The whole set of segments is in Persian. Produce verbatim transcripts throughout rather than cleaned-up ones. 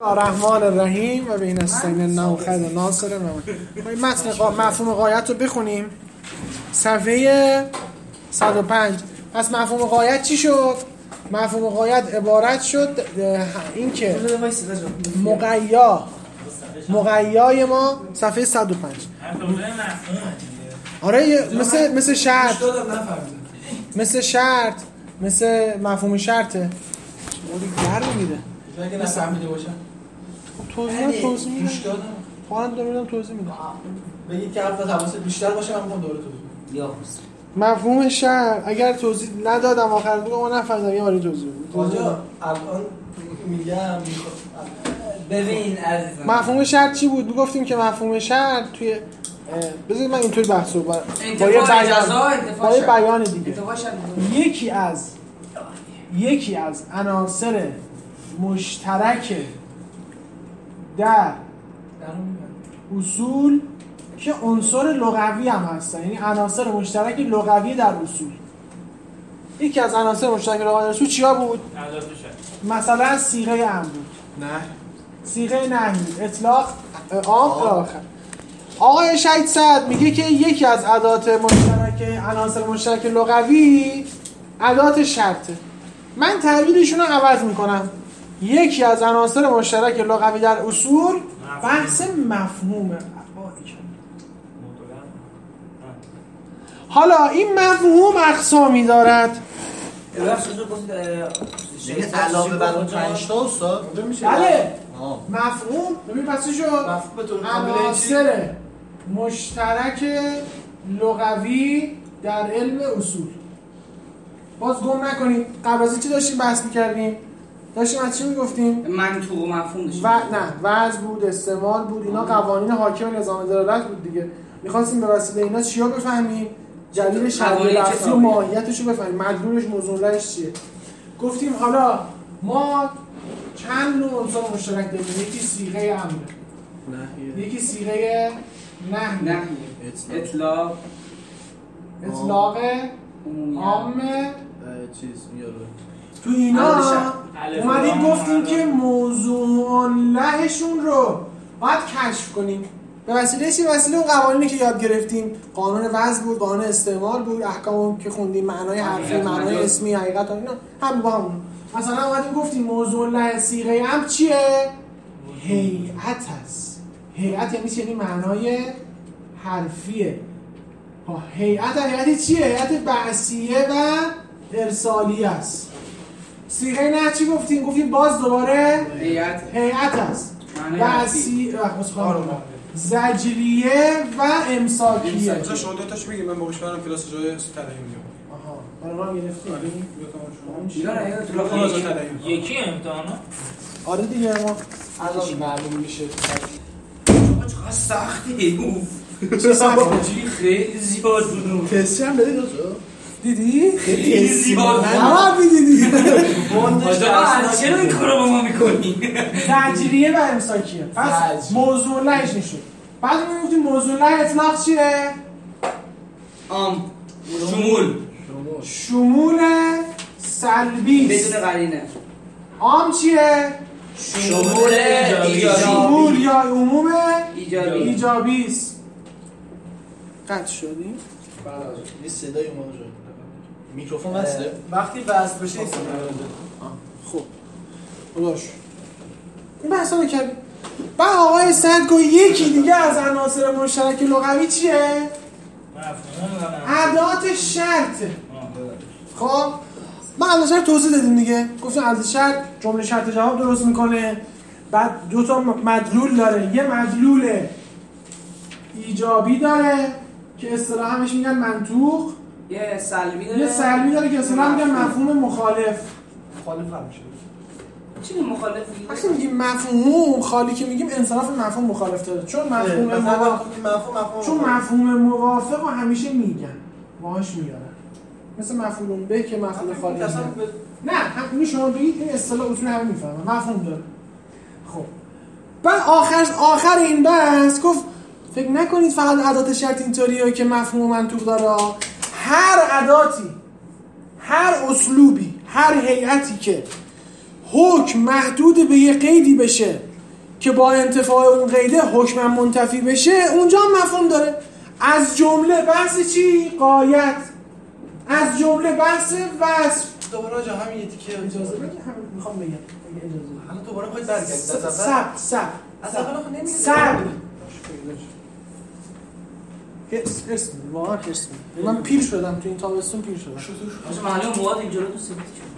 الرحمن الرحیم و بین السین النوخد و ناصر نوخد. متن مفهوم غایت رو بخونیم صفحه صد و پنج. پس مفهوم غایت چی شد؟ مفهوم غایت عبارت شد این که مقیا مقیای ما صفحه صد و پنج. آره مثل مثل شرط مثل شرط مثل مفهوم شرطه. موری گرم میده اگه نفهمیده باشم توضیح توضیح میدم فقط دارم توضیح میدم. بگید که حرف حواست بیشتر باشه من میخوام دوره توضیح بدم. مفهوم شرط اگر توضیح ندادم آخر بگم ما نفهمیدم یه بار توضیح بدم. آجا الان میگم ببین عزیزم مفهوم شرط چی بود؟ گفتیم که مفهوم شرط توی بذارید من اینطوری بحث رو با یه بیان با یه بیان دیگه یکی از یکی از عناصر مشترک در اصول که عنصر لغوی هم هستن، یعنی عناصر مشترک لغوی در اصول. یکی از عناصر مشترک لغوی در اصول چیا بود؟ مثلا صیغه امر بود، نه صیغه نهی، اطلاق، عام تا آخر. آقای شهید صد میگه که یکی از ادوات مشترک عناصر مشترک لغوی ادوات شرطه. من تعبیرشون رو عوض میکنم. یکی از عناصر مشترک لغوی در اصول بحث مفهومه. حالا این مفهوم اقسامی دارد. علاوه بر اون پنج تا استاد میشه. بله مفهوم ببین پس چی شد؟ مفهوم به طور کامل عناصر مشترک لغوی در علم اصول. باز گم نکنید قبل از این چی داشتیم بحث می‌کردیم؟ داشتیم از چی میگفتیم؟ منطوق و مفهوم داشتیم. و نه وضع بود، استعمال بود، اینا قوانین حاکم نظام دلالت بود دیگه. می‌خواستیم به وسیله اینا چیا بفهمیم؟ جلیل شرعی لفظی و ماهیتش رو بفهمیم. مدلولش موضوعش چیه؟ گفتیم حالا ما چند نوع عنصر مشترک داریم. یکی صیغه امر، یکی صیغه نهی، نهی، اطلاق، اطلاق عام چیز میاره. تو اینا اومدیم گفتیم که موضوع لهشون رو باید کشف کنیم به وسیله چی؟ وسیله اون قوانینی که یاد گرفتیم. قانون وضع بود، قانون استعمال بود، احکام که خوندیم، معنای حرفی، معنای اسمی، حقیقت اینا هم با هم. مثلا اومدیم گفتیم موضوع له صیغه امر چیه؟ هیئت است. هیئت یعنی چی؟ یعنی معنای حرفیه. ها هیئت هیئت چیه؟ هیئت بعثیه و ارسالیه است. صیغه نه چی گفتیم؟ گفتیم باز دوباره هیئت هیئت است. بعثی زجریه و امساکیه. مثلا شما دو تاشو بگید من باقیش برام کلاس جای طلایی میگم. آها برای ما گرفتیم. یکی امتحانا؟ آره دیگه ما الان معلوم میشه. چقدر سختی اوف. چه سختی؟ خیلی زیاد بود. تست هم بدید دیدی؟ خیلی زیاد بود. نه دیدی. آجا چرا این کارو با ما میکنی؟ زجریه و امساکیه. پس موضوع لهش نشد. بعد ما گفتیم موضوع له اطلاق چیه؟ عام، شمول، شمول سلبی بدون قرینه. عام چیه؟ شمول ایجابی. شمول یا عموم ایجابی. ایجابی است. قطع شدیم؟ بله یه صدای اومد شد. میکروفون وصله؟ وقتی وصل بشه این صدا خب خداش این بحثا رو کردیم. بعد آقای سعد گفت یکی دیگه از عناصر مشترک لغوی چیه؟ ادوات شرط. خب ما ادوات شرط توضیح دادیم دیگه. گفتیم ادوات شرط جمله شرط جواب درست میکنه. بعد دو تا مدلول داره. یه مدلول ایجابی داره که اصطلاحاً بهش میگن منطوق. یه سلبی داره. یه سلبی داره که اصطلاحاً میگن مفهوم مخالف. مخالف هم میشه. چی مخالفی؟ وقتی میگیم مفهوم خالی که میگیم انصراف مفهوم مخالف داره. چون مفهوم موافق چون مفهوم موافق رو همیشه میگن باهاش میارن. مثل مفعول به که مفعول خالی نه نه همین شما بگید این اصطلاح اصول همه میفهمن مفهوم داره. خب بعد آخر آخر این بحث گفت فکر نکنید فقط ادات شرط اینطوریه که مفهوم منطوق داره. هر اداتی، هر اسلوبی، هر هیئتی که حکم محدود به یه قیدی بشه که با انتفاع اون قیده حکم منتفی بشه اونجا هم مفهوم داره. از جمله بحث چی؟ غایت. از جمله بحث وصف. دوباره آجا همین یه تیکه اجازه بده همین میخوام بگم اجازه بده. الان دوباره میخواید برگردید از اول سب سب از اول آخه نمیگید سب حس حس واقعا حس من پیر شدم تو این تابستون پیر شدم. آجا معلومه مواد اینجا رو تو سفید شد.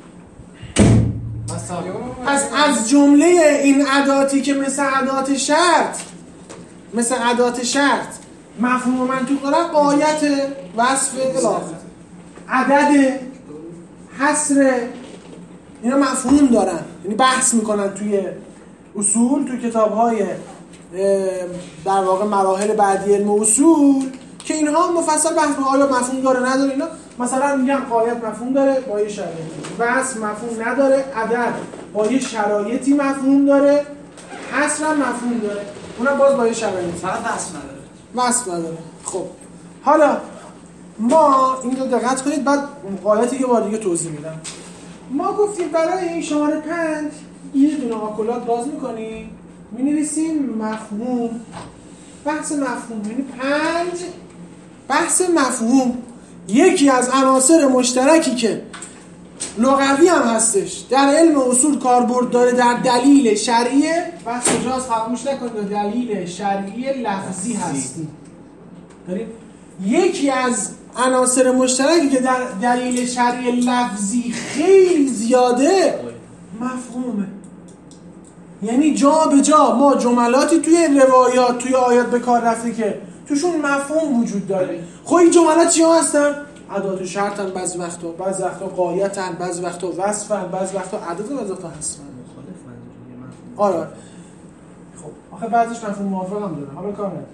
پس از جمله این اداتی که مثل ادات شرط مثل ادات شرط مفهوم و منطوق دارن غایت، وصف، الاخر، عدد، حصر، اینا مفهوم دارن، یعنی بحث میکنن توی اصول، توی کتاب‌های در واقع مراحل بعدی علم اصول که اینها مفصل بحث میکنن آیا مفهوم داره نداره. اینا مثلا میگن غایت مفهوم داره با یه شرایطی، وصف مفهوم نداره، عدد با یه شرایطی مفهوم داره، حصر هم مفهوم داره، اونم باز با یه شرایطی، فقط وصف نداره. وصف نداره. خب حالا ما این رو دقت کنید، بعد غایت یه بار دیگه توضیح میدم. ما گفتیم برای این شماره پنج یه دونه آکولات باز میکنیم، می‌نویسیم مفهوم، بحث مفهوم، یعنی پنج بحث مفهوم. یکی از عناصر مشترکی که لغوی هم هستش در علم اصول کاربرد داره در دلیل شرعیه، بحث کجاست فراموش نکنید، دلیل شرعی لفظی هستی. داریم یکی از عناصر مشترکی که در دلیل شرعی لفظی خیلی زیاده مفهومه. یعنی جا به جا ما جملاتی توی روایات توی آیات به کار رفته که توشون مفهوم وجود داره. خب این جملات چی هستن؟ ادات شرطن، بعضی وقتا بعضی وقتا غایتن، بعضی وقتا وصفن، بعضی وقتا عدد، بعضی وقتا حصفن. آره خب آخه بعضیش مفهوم موافق هم داره، حالا کار نداره.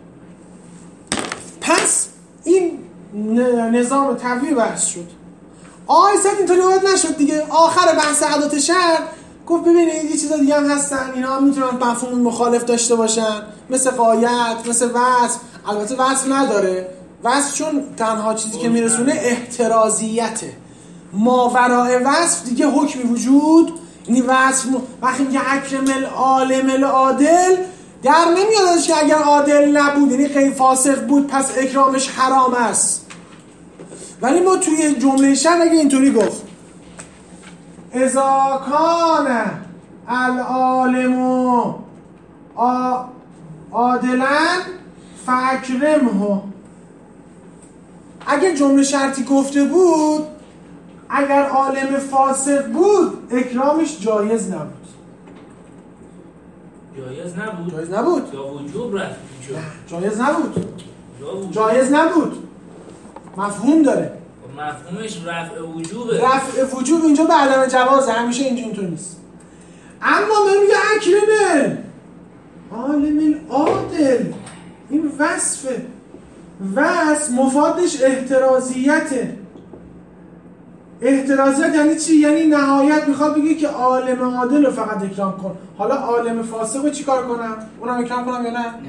پس این نظام تبویع بحث شد. آی صد اینطوری وارد نشد دیگه. آخر بحث ادات شرط گفت ببینید یه چیزا دیگه هم هستن، اینا هم میتونن مفهوم مخالف داشته باشن، مثل غایت، مثل وصف. البته وصف نداره، وصف چون تنها چیزی که میرسونه احترازیته. ماوراء وصف دیگه حکمی وجود، یعنی وصف م... وقتی میگه اکرم العالم العادل در نمیادش که اگر عادل نبود یعنی غیر فاسق بود پس اکرامش حرام است. ولی ما توی جمله شرط اگه اینطوری گفت اذا کان العالم عادلا فاکرمه، اگه جمله شرطی گفته بود اگر عالم فاسق بود اکرامش جایز نبود. جایز نبود؟ جایز نبود یا وجوب رفت؟ جایز نبود جایز نبود مفهوم داره. مفهومش رفع وجوبه. رفع وجوب اینجا به عدم جوازه، همیشه اینجا اینطور نیست. اما من میگه اکرمه عالم العادل، این وصفه. وصف مفادش احترازیته. احترازیت یعنی چی؟ یعنی نهایت میخواد بگه که عالم عادل رو فقط اکرام کن. حالا عالم فاسق رو چی کار کنم؟ اونم اکرام کنم یا نه؟ نه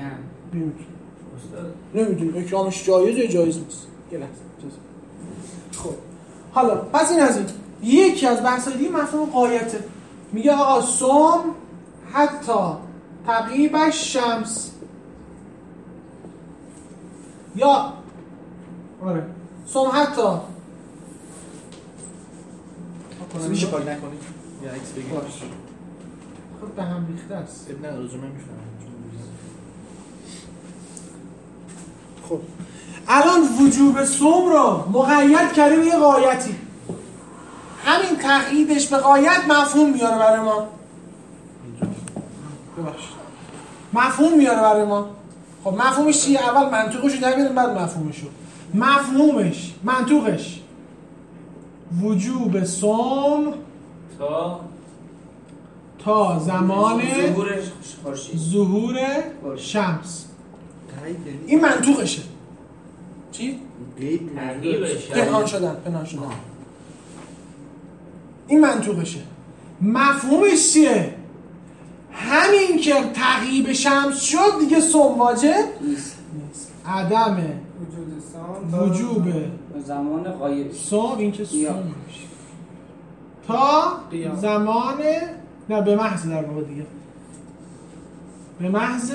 نمیدونم اکرامش جایزه یا جایز نیست. یه لحظه خب حالا پس این از این یکی از بحث‌های دیگه مفهوم غایته. میگه آقا صوم حتی تغیب شمس، یا آره صوم حتی میشه پاک نکنید یا عکس بگید باش. خب به هم ریخته است. اب نه رجوع نمیفهمم. خب الان وجوب صوم رو مقید کرده به یه غایتی، همین تقییدش به غایت مفهوم میاره برای ما. ببخشید مفهوم میاره برای ما. خب مفهومش چیه؟ اول منطوقش رو در بیاریم بعد مفهومش رو. مفهومش منطوقش وجوب صوم تا تا زمان ظهور خورشید، ظهور شمس. این منطوقشه. چی؟ تغییبش پنهان شدن پنهان شدن این منطوقشه. مفهومش چیه؟ همین که تغییب شمس شد دیگه صوم واجب نیست. عدم وجود صوم وجوب زمان غایب صوم این که صوم میشه تا قیام. زمان نه به محض در واقع دیگه به محض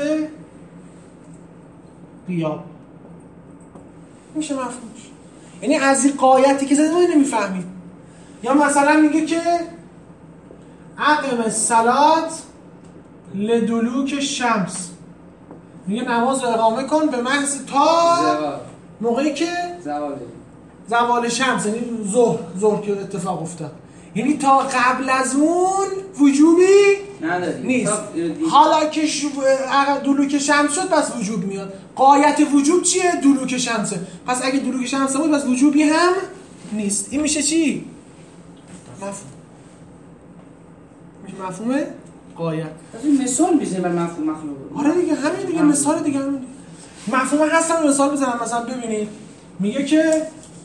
غیاب میشه مفهومش. یعنی از این قایتی که زده ما نمیفهمیم. یا مثلا میگه که اقم الصلاة لدلوک شمس، میگه نماز رو اقامه کن به محض تا موقعی که زوال زوال شمس، یعنی ظهر ظهر که اتفاق افتاد، یعنی تا قبل از اون وجوبی نداری نیست. حالا که ش... دلوک شمس شد پس وجوب میاد. غایت وجوب چیه؟ دلوک شمسه. پس اگه دلوک شمس بود پس وجوبی هم نیست. این میشه چی؟ مفهوم. میشه مفهومه غایت. این مثال میزنه بر مفهوم مخلوق. آره دیگه همین دیگه، مثال دیگه همین. مفهوم هستن مثال بزنم. مثلا ببینید میگه که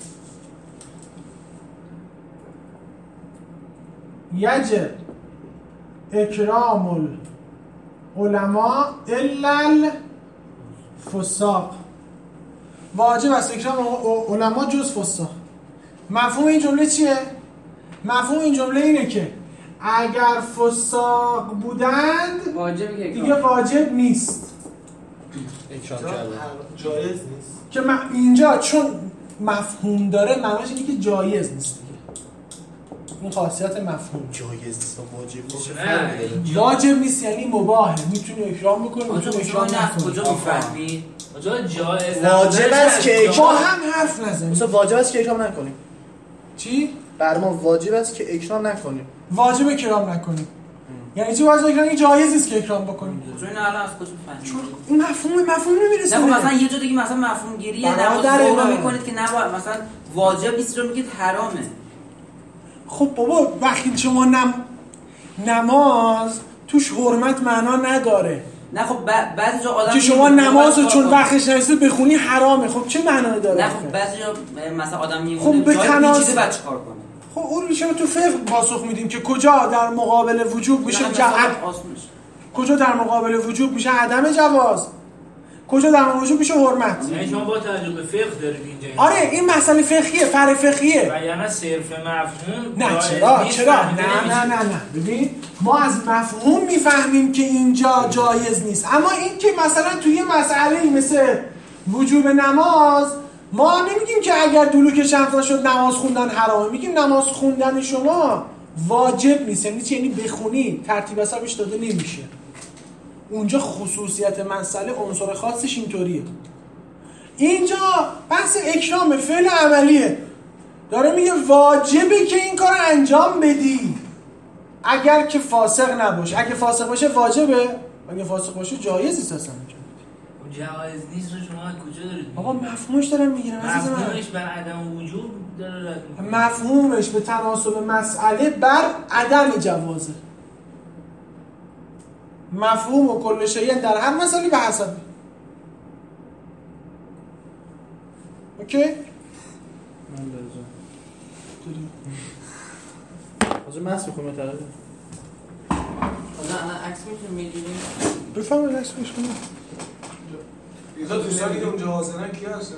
یجب اکرام العلماء الا الفساق، واجب است اکرام علما جز فساق. مفهوم این جمله چیه؟ مفهوم این جمله اینه که اگر فساق بودند واجب دیگه واجب نیست، اکرام کردن جایز نیست. که اینجا چون مفهوم داره معنیش اینه که جایز نیست. این خاصیت مفهوم. جایز نیست و واجب نیست. نه واجب نیست یعنی مباهه، میتونی اکرام بکنی میتونی اکرام نکنی. کجا میفهمی؟ کجا جایز واجب است که با هم حرف نزنیم. مثلا واجب است که اکرام نکنیم. چی؟ بر ما واجب است که اکرام نکنیم. واجب اکرام نکنیم. یعنی چی واجب اکرام؟ این جایز نیست که اکرام بکنیم. چون این الان از کجا فهمیدی؟ چون این مفهوم مفهوم نمیرسه. نه مثلا یه جا دیگه مثلا مفهوم گیریه برادر نماز من. رو میکنید که نباید مثلا واجب نیست رو میگید حرامه. خب بابا وقتی شما نم... نماز توش حرمت معنا نداره. نه خب بعضی جا آدم که شما نماز رو چون وقتش نرسید بخونی حرامه. خب چه معنایی داره؟ نه خب بعضی جا مثلا آدم خب میمونه به جای تناسب پیچیده بعد چیکار کنه؟ خب اون شما تو فقه پاسخ میدیم که کجا در مقابل وجوب میشه که آسونش کجا در مقابل وجوب میشه عدم جواز، کجا در مقابل وجوب میشه حرمت. یعنی شما با توجه به فقه دارید اینجا. آره این مسئله فقهیه، فرع فقهیه. و یعنی صرف مفهوم نه چرا چرا نه نه نه نه ببین ما از مفهوم میفهمیم که اینجا جایز نیست، اما این که مثلا توی مسئله مثل وجوب نماز ما نمیگیم که اگر دلوک شمس نشد نماز خوندن حرامه، میگیم نماز خوندن شما واجب نیست. یعنی چی؟ یعنی بخونی ترتیب حسابش داده نمیشه. اونجا خصوصیت مسئله عنصر خاصش اینطوریه. اینجا بحث اکرام فعل عملیه، داره میگه واجبه که این کار انجام بدی اگر که فاسق نباشه. اگه فاسق باشه واجبه، اگه فاسق باشه جایز نیست اصلا. جایز نیست رو شما کجا دارید؟ آقا مفهومش دارم میگیرم. مفهومش بر عدم وجود داره رد میکنه. مفهومش به تناسب مسئله بر عدم جوازه. مفهوم و کل شیء در هر مسئله به حسب. اوکی؟ از مس میخوام طرف. نه نه عکس میتونیم بگیریم. بفهمید عکس میشونم. اینا دوستانی که اونجا حاضرن کی هستن؟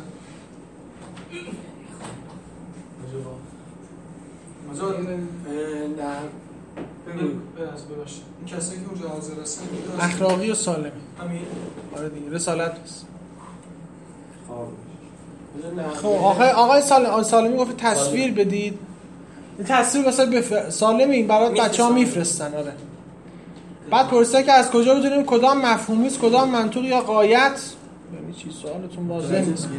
مزار نه ببین ببخش این کسایی که اونجا حاضر هستن اخلاقی و سالمی. همین آره دیگه رسالت نیست. خب خب آقای آقای سالم سالمی گفت تصویر بدید. این تصویر واسه بف... سالمی این برات بچه‌ها میفرستن. آره. بعد پرسیدن که از کجا بدونیم کدام مفهومی است کدام منطوق یا غایت. یعنی چی سوالتون واضحه نیست.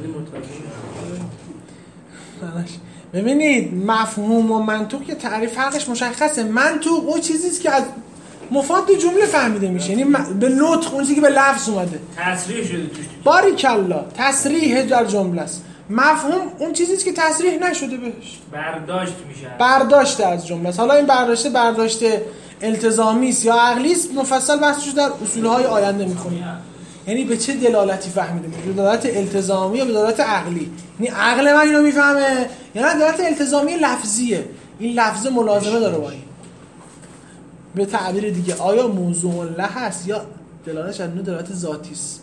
ببینید مفهوم و منطوق که تعریف فرقش مشخصه. منطوق اون چیزی است که از مفاد جمله فهمیده میشه، یعنی به نطق اون چیزی که به لفظ اومده تصریح شده توش. باریکلا تصریح در جمله است. مفهوم اون چیزی است که تصریح نشده بهش، برداشت میشه، برداشت از جمله است. حالا این برداشت برداشت التزامی است یا عقلی است مفصل بحثش در اصولهای آینده میخونیم. یعنی به چه دلالتی فهمیده میشه، به دلالت التزامی یا به دلالت عقلی. یعنی عقل من اینو میفهمه یا نه دلالت التزامی لفظیه، این لفظ ملازمه داره با این. به تعبیر دیگه آیا موضوع له هست یا دلالتش از نوع دلالت ذاتی است.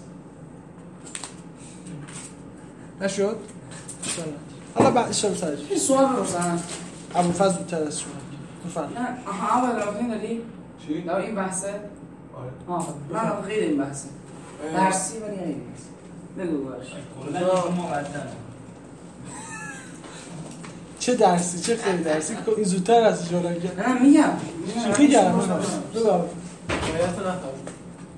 نشد؟ حالا بعد اشاره سرش این سوال بپرسم ابوالفضل بیشتر از شما بفرمایید. نه آها اول راهی داری؟ چی؟ نه این بحثه آه من غیر این بحثه درسی ولی این نیست بگو باش کلا شما مقدم چه درسی چه خیلی درسی این زودتر از جلوی نه میگم شوخی کردم بگو قایت نفهم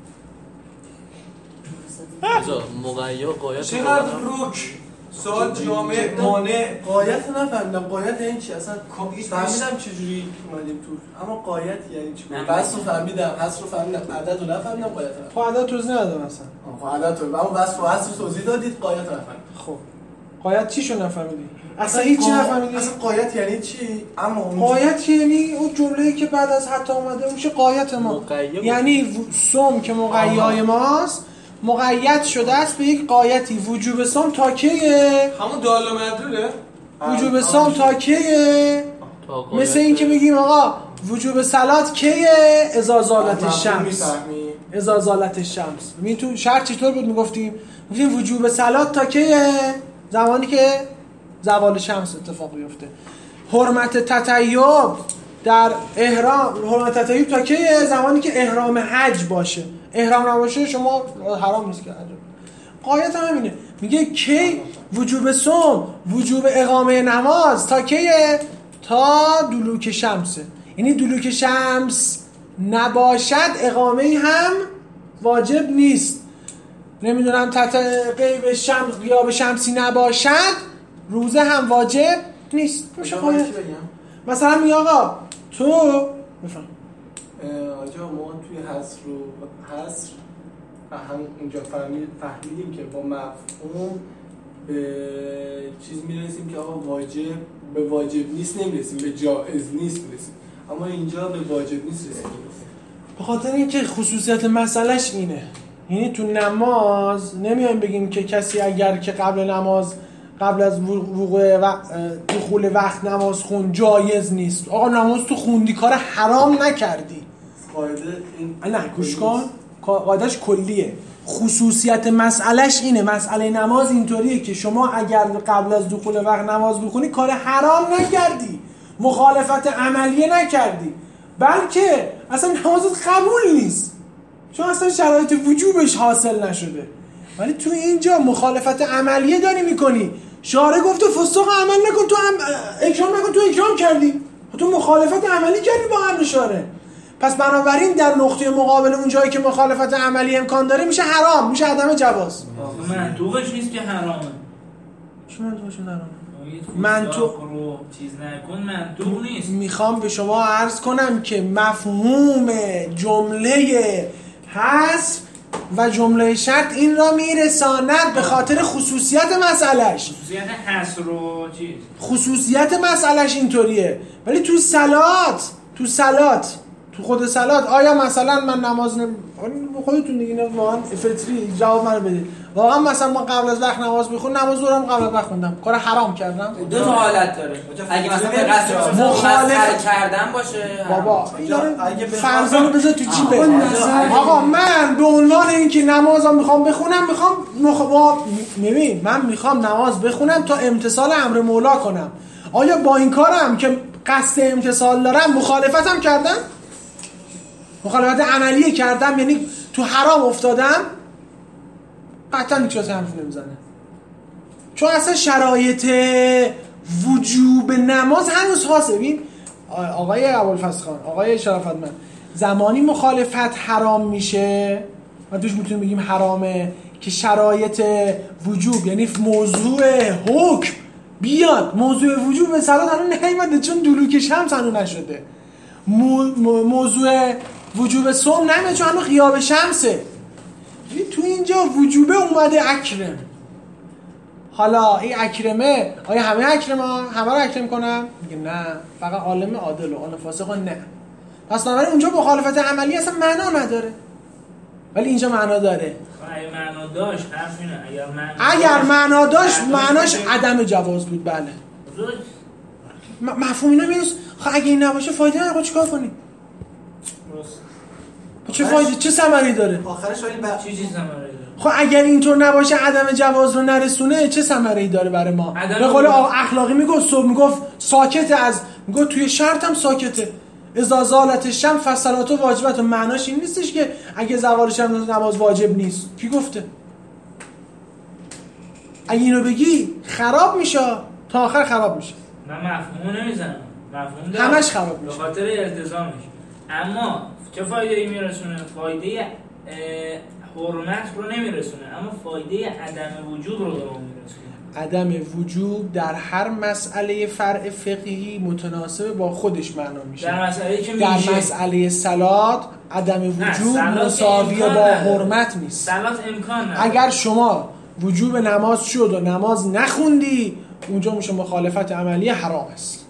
کجا مقیا قایت چقدر روک سوال جامع مانع قایت نفهمیدم قایت یعنی چی اصلا فهمیدم چجوری اومدیم تو اما قایت یعنی چی بس رو فهمیدم حس رو فهمیدم عدد رو نفهمیدم قایت رو خب عدد توضیح ندادم اصلا خب عدد رو اما بس رو حس رو توضیح دادید قایت رو نفهمیدم خب قایت چی شو نفهمیدی اصلا هیچی نفهمیدی اصلا قایت یعنی چی اما قایت یعنی اون جمله‌ای که بعد از حتی اومده میشه قایت ما یعنی و... سم که مقیای ماست مقید شده است به یک قایتی وجوب سم تا کیه همون دال و مدلوله وجوب سم تا کیه مثل این که بگیم آقا وجوب صلات کیه اذا زالت الشمس اذا زالت الشمس ببین تو شرط چطور بود میگفتیم میگفتیم وجوب صلات تا کیه زمانی که زوال شمس اتفاق بیفته حرمت تطیب در احرام حرمت تطیب تا کیه زمانی که احرام حج باشه احرام نباشه شما حرام نیست که قایت هم همینه میگه کی وجوب صوم وجوب اقامه نماز تا کیه تا دلوک شمسه یعنی دلوک شمس نباشد اقامه هم واجب نیست نمیدونم غیب شمس غیاب شمسی نباشد روزه هم واجب نیست میشه قایت مثلا میگه آقا تو بفهم آجا ما توی حصر رو حصر هم اونجا فهمید فهمیدیم که با مفهوم به چیز میرسیم که آقا واجب به واجب نیست نمیرسیم به جائز نیست میرسیم اما اینجا به واجب نیست رسیدیم به خاطر اینکه خصوصیت مسئلهش اینه یعنی تو نماز نمیایم بگیم که کسی اگر که قبل نماز قبل از وقوع و دخول وقت نماز خون جایز نیست آقا نماز تو خوندی کار حرام نکردی قاعده این نه گوش کن قاعدهش کلیه خصوصیت مسئلهش اینه مسئله نماز اینطوریه که شما اگر قبل از دخول وقت نماز بخونی کار حرام نکردی مخالفت عملیه نکردی بلکه اصلا نمازت قبول نیست چون اصلا شرایط وجوبش حاصل نشده ولی تو اینجا مخالفت عملیه داری میکنی شارع گفته فسوق عمل نکن تو هم اکرام نکن تو اکرام کردی تو مخالفت عملی کردی با امر شارع پس بنابراین در نقطه مقابل اون جایی که مخالفت عملی امکان داره میشه حرام میشه عدم جواز منطوقش نیست که حرامه چی منطوقش حرامه منطوق رو چیز نکن منطوق نیست میخوام به شما عرض کنم که مفهوم جمله حذف و جمله شرط این را میرساند به خاطر خصوصیت مسئلهش خصوصیت حصر رو چیز خصوصیت مسئلهش اینطوریه ولی تو صلات تو صلات تو خود صلات آیا مثلا من نماز نم... خودتون دیگه اینا واقعا فطری جواب منو بدید واقعا مثلا من قبل از وقت نماز میخونم نماز ظهرم قبل از وقت خوندم کار حرام کردم دو تا حالت داره اگه مثلا به قصد مخالف کردن باشه بابا اگه فرضانو بذار تو جیبت آقا من به عنوان اینکه نمازم میخوام بخونم میخوام مخ... ببین من میخوام نماز بخونم تا امتثال امر مولا کنم آیا با این کارم که قصد امتثال دارم مخالفتم کردم مخالفت عملیه کردم یعنی تو حرام افتادم قطعا هیچ کسی حرف نمیزنه چون اصلا شرایط وجوب نماز هنوز خاصه ببین آقای ابوالفضل خان آقای شرافتمند زمانی مخالفت حرام میشه و توش میتونیم بگیم حرامه که شرایط وجوب یعنی موضوع حکم بیاد موضوع وجوب به صلاح هنوز نیومده چون دلوک شمس هنوز نشده مو... موضوع وجوب صوم نمیده چون هنوز غیاب شمسه تو اینجا وجوبه اومده اکرم حالا این اکرمه آیا همه اکرم ها همه رو اکرم کنم؟ میگه نه فقط عالم عادل و عالم فاسق نه پس نظر اونجا مخالفت عملی اصلا معنا نداره ولی اینجا معنا داره اگر معنا داشت حرف اینه اگر معنا اگر معنا داشت معناش عدم جواز بود بله مفهوم اینا میرس خب اگه این نباشه فایده نداره چیکار کنیم چه فایده چه ثمری داره آخرش ولی با چه چیزی ثمری داره خب اگر اینطور نباشه عدم جواز رو نرسونه چه ثمره‌ای داره برای ما به قول اخلاقی میگفت صبح میگفت ساکت از میگفت توی شرط هم ساکته اذا زالت الشمس فالصلاه واجبه. معناش این نیستش که اگه زوال شمس نماز واجب نیست. کی گفته؟ اگه اینو بگی خراب میشه، تا آخر خراب میشه. من مفهومو نمیزنم، مفهوم دارم، همش خراب میشه به خاطر التزامش. اما چه فایده ای میرسونه؟ فایده حرمت رو نمیرسونه، اما فایده عدم وجوب رو به ما میرسونه. عدم وجوب در هر مسئله فرع فقهی متناسب با خودش معنا میشه. در مسئله که در میشه مسئله صلات عدم وجوب مساوی با حرمت نیست. صلات امکان نداره. اگر شما وجوب نماز شد و نماز نخوندی، اونجا میشه مخالفت عملی حرام است.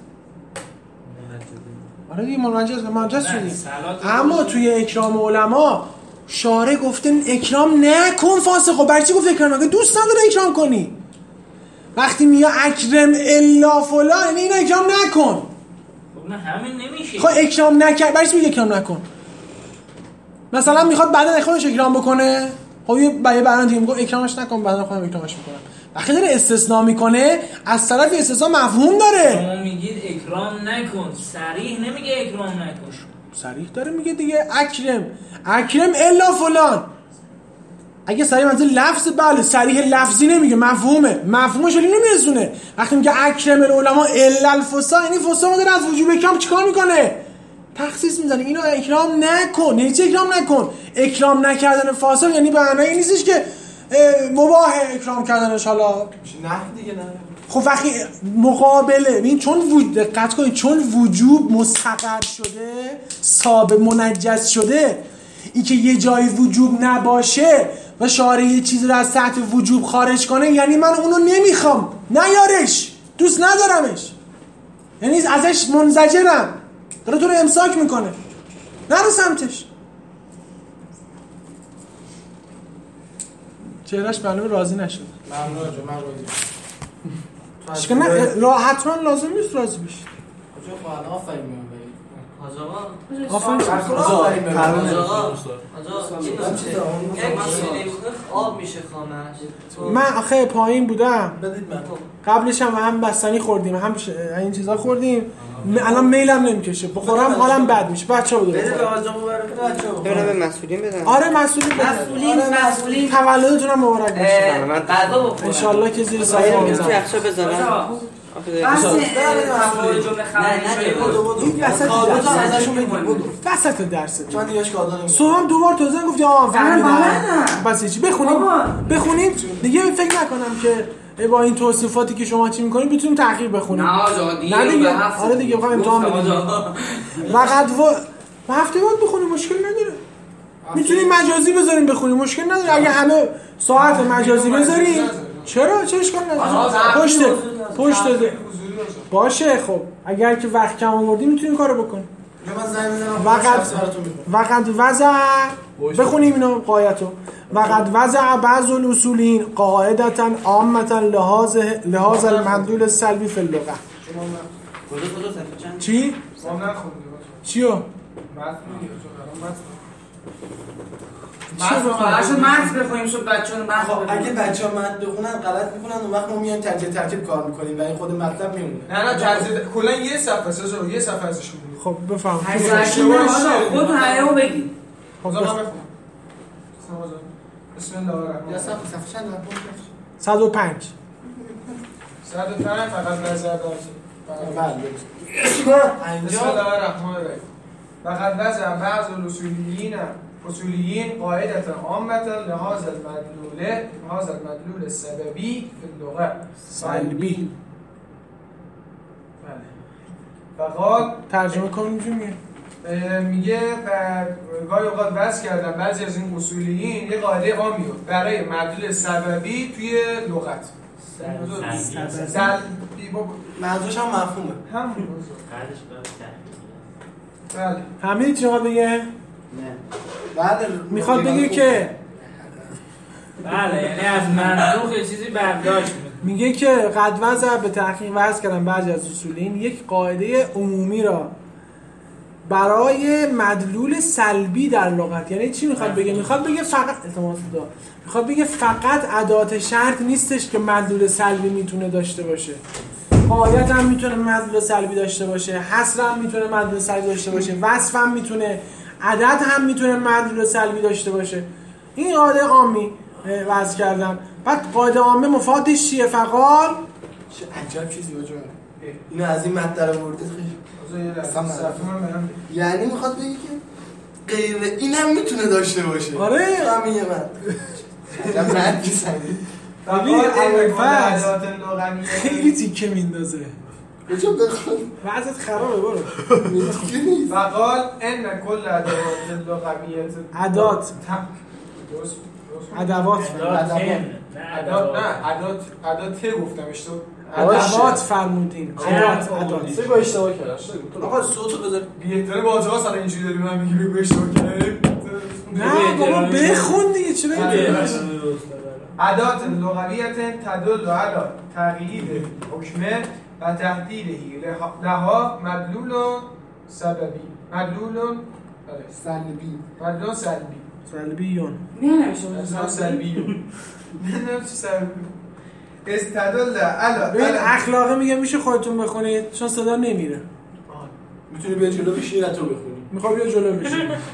آره دیگه منجز منجز شدی. اما توی اکرام علما شارع گفته اکرام نکن فاسقو. برای چی گفت اکرام نکن؟ دوست نداره اکرام کنی. وقتی میگه اکرم الا فلان یعنی این اکرام نکن. خب نه همین نمیشه. خب اکرام نکرد برای چی میگه اکرام نکن؟ مثلا میخواد بدن خودش اکرام بکنه، خب یه برای بدن دیگه میگه اکرامش نکن، بدن خودم اکرامش میکنم. وقتی داره استثناء میکنه از طرف استثناء مفهوم داره. شما میگید اکرام نکن، صریح نمیگه اکرام نکن. صریح داره میگه دیگه اکرم اکرم الا فلان. اگه صریح منظور لفظ بله، صریح لفظی نمیگه، مفهومه، مفهومش رو نمیرسونه. وقتی میگه اکرم العلماء الا الفساق یعنی فساق داره از وجوب اکرام چیکار میکنه؟ تخصیص میزنه. اینو اکرام نکن. یعنی چی اکرام نکن؟ اکرام نکردن فاسق یعنی به معنای این نیستش که مباح اکرام کردنش. حالا نه دیگه نه. خب وقتی مقابله این چون وجود دقت کنید چون وجوب مستقر شده، ثابت منجز شده، این که یه جای وجوب نباشه و شارع یه چیزی رو از تحت وجوب خارج کنه یعنی من اونو نمیخوام، نیارش، دوست ندارمش، یعنی ازش منزجرم، داره تو رو امساک میکنه، نرو سمتش. چهرهش معلومه راضی نشد. ممنون آجا، من راضی اشکا نه را حتما لازم نیست راضی بشید. آجا خواهد آفرین میان برید حاج آقا آفرین آفرین حاج میان آقا حاج یک مسئله آب میشه خانه‌اش. من آخه پایین بودم بدید من قبلش هم هم بستنی خوردیم هم این چیزا خوردیم، الان میلم نمیکشه بخورم حالم بد میشه. بچه‌ها بده بده به حاج آقا ببینم به مسئولین بدن. آره مسئولین مسئولین مسئولین تولدتون هم مبارک باشه. من غذا بخورم ان شاء الله که زیر سایه تو میذارم. یخچال بزنم. بس تفاوت جمله خبری این وسط درس وسط درس من دیگه اش کادو نمیدم. صبح هم دوبار توضیح گفتی آ بلدم. بس چی بخونیم بخونیم دیگه. فکر نکنم که با این توصیفاتی که شما چی می‌کنید بتونیم تحقیق بخونیم. نه آقا دیگه نه دیگه به هفت آره دیگه می‌خوام امتحان بدیم. فقط و هفته بعد بخونیم مشکل نداره. میتونیم مجازی بذاریم بخونیم مشکل نداره. اگه همه ساعت مجازی بذاریم چرا چه اشکال نداره. پشت پشت باشه. خب اگر که وقت کم آوردیم میتونیم کارو بکنیم. من زنگ میزنم وقت وقت وضع بخونیم اینو قاعدتو. وقت وضع بعض الاصولین قاعدتا عامتا لحاظ لحاظ المدلول السلبی فی اللغه. چی؟ ما نخوندیم. چیو؟ متن میگه تو برام چی بخونیم؟ شد متن بخونیم شد بچه‌ها متن خب اگه بچه‌ها متن بخونن غلط میکنن اون وقت ما میایم ترتیب ترتیب کار میکنیم و این خود مطلب میمونه. نه نه تجزیه کلا یه صفحه سه یه صفحه ازش میگیم. خب بفهم. خودتون همه بگید. خب بذار من بخونم. بسم الله الرحمن یا الرحیم. صفحه صفحه چند بود؟ صد و پنج صد و پنج فقط نظر داشت. بله. بسم الله الرحمن الرحیم. فقط وضع بعض الاصولیین اصولیین قاعدتا عامتا لحاظ المدلول لحاظ المدلول سببی فی اللغه سلبی. بله. فقال ترجمه کنیم اینجوری میگه میگه گاهی اوقات وضع کردن بعضی از این اصولیین یه قاعده عامی برای مدلول سببی توی لغت. سلبی منظورش هم مفهومه. همون بله. همین چی میخواد بگه؟ نه. بله. میخواد بگه که بله یعنی از منطوق یه چیزی برداشت میگه که قد وضع به تحقیق وضع کردن بعضی از اصولین یک قاعده عمومی را برای مدلول سلبی در لغت. یعنی چی میخواد بگه؟ میخواد بگه فقط التماس دار میخواد بگه فقط ادات شرط نیستش که مدلول سلبی میتونه داشته باشه، غایت هم میتونه مدلول سلبی داشته باشه، حصر هم میتونه مدلول سلبی داشته باشه، وصف هم میتونه، عدد هم میتونه مدلول سلبی داشته باشه. این قاعده عامی وضع کردم. بعد قاعده عامه مفادش چیه؟ فقال چه عجب چیزی باجا اینو از این مد در آوردید خیلی یعنی میخواد بگی که غیر اینم میتونه داشته باشه. آره همین یه مد عجب مد میسنی خیلی تیکه میندازه. بچه بخون وضعت خرابه برو. فقال ان کل ادوات لغویه عدات ادوات ادوات نه ادوات ادوات ته گفتم اشتباه ادوات فرمودین. ادوات ادوات سه با اشتباه کردم. آقا صوتو بذار بی احترامی با آجاقا سر اینجوری داری من میگی بگو اشتباه کردی. نه بابا بخون دیگه چرا ادات لغویت تدل علی تغییر حکمه و تحدیدهی لها مدلول سببی مدلول سلبی مدلول سلبی سلبیون نه نمیشه مدلول سلبیون نه نمیشه سلبی استدل علی ببین اخلاقی میگه میشه خودتون بخونید چون صدا نمیره. میتونی بیا جلو بشی یا تو بخونی؟ میخوام بیا جلو بشی.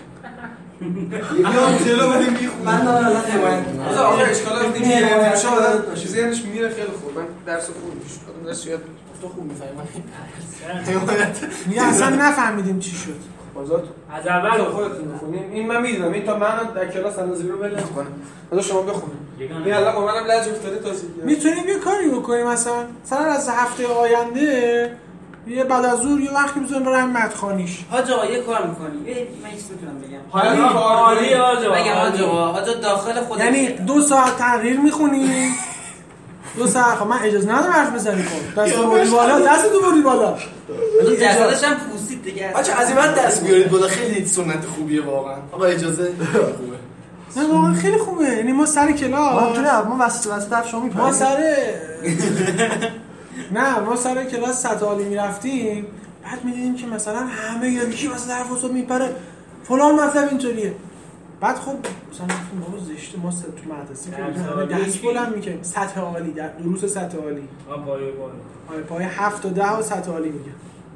یا جلو ولی میخونی. من دارم الان حمایت میکنم. از آخر اشکال از دیگه یه شما آدم ذهنش میره خیلی خوب. من درس خوب میشه. آدم درس یاد تو خوب میفهمی. حمایت. میگه اصلا نفهمیدیم چی شد. آزاد از اول خودتون بخونین. این من میدونم این تا من در کلاس اندازه‌گیری رو بلد کنم. حالا شما بخونید. این الان با منم لج افتاده تازگی. میتونیم یه کاری بکنیم مثلا مثلا از هفته آینده یه بعد از ظهر یه وقتی بزنیم برای مدخانیش. حاج آقا یه کار می‌کنی. من یه چیزی میتونم بگم. حالا عالی حاج آقا. بگم حاج آقا حاج داخل خود یعنی دو ساعت تغییر میخونیم. دو ساعت خب من اجازه ندارم حرف بزنی کن. دست تو بردی بالا، دست تو بردی بالا. جسدش هم پوسید دیگه. بچه از این من دست بیارید بالا خیلی سنت خوبیه واقعا. آقا اجازه خوبه. نه واقعا خیلی خوبه. یعنی ما سر کلاس ما میتونه ما واسه واسه طرف شما میکنیم. ما سر نه ما سر کلاس سطح عالی میرفتیم بعد میدیدیم که مثلا همه یکی واسه طرف واسه میپره فلان مطلب اینطوریه. بعد خب مثلا ما زشته ما تو مدرسه که همه دست بلند میکنیم سطح عالی در دروس سطح عالی. آ پایه پایه پایه هفت و ده و سطح عالی میگه.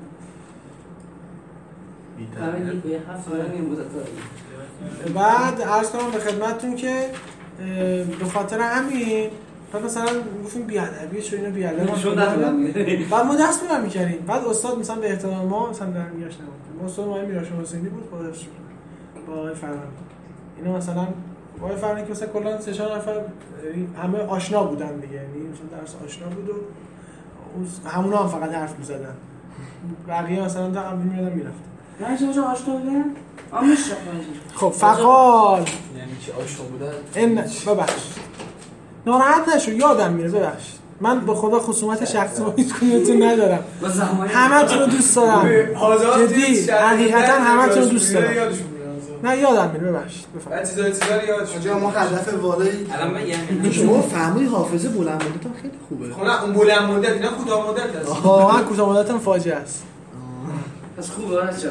همین دیگه هفت سال میمونه. بعد عرض کنم به خدمتتون که به خاطر همین بعد مثلا گفتیم بیادبیه چون اینو بیادبیه بعد ما دست بلند می‌کردیم. بعد استاد مثلا به احترام ما مثلا در میاش نبود. استاد ما میراش حسینی بود خدا شکر با آقای فرهنگ اینا مثلا آقای فرهنگ که مثلا کلا سه چهار نفر همه آشنا بودن دیگه یعنی مثلا درس آشنا بود و همونا هم فقط حرف می‌زدن بقیه مثلا تا قبل می‌رفتن می‌رفتن نه چه چه آشنا بودن آمیش خب فقال یعنی که آشنا بودن این ببخش ناراحت نشو یادم میره ببخش من به خدا خصومت شخصی با هیچ کدومتون ندارم همتون رو دوست دارم جدی حقیقتا همتون رو دوست دارم نه یادم میره ببخش بفرمایید چیزای چیزا یادش آجا ما هدف والایی الان بگم شما فهمی حافظه بلند مدت خیلی خوبه خب نه اون بلند مدت اینا کوتاه مدت هست واقعا کوتاه مدت هم فاجعه است پس خوبه بچا